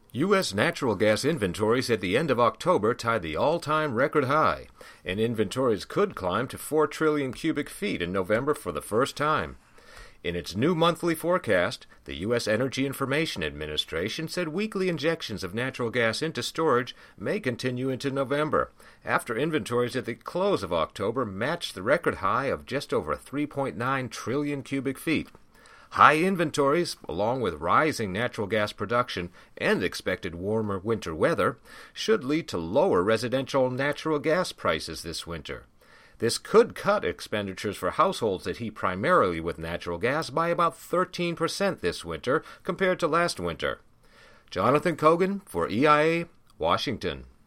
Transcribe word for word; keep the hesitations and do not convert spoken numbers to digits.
U S natural gas inventories at the end of October tied the all-time record high, and inventories could climb to four trillion cubic feet in November for the first time. In its new monthly forecast, the U S Energy Information Administration said weekly injections of natural gas into storage may continue into November, after inventories at the close of October matched the record high of just over three point nine trillion cubic feet. High inventories, along with rising natural gas production and expected warmer winter weather, should lead to lower residential natural gas prices this winter. This could cut expenditures for households that heat primarily with natural gas by about thirteen percent this winter compared to last winter. Jonathan Kogan for E I A, Washington.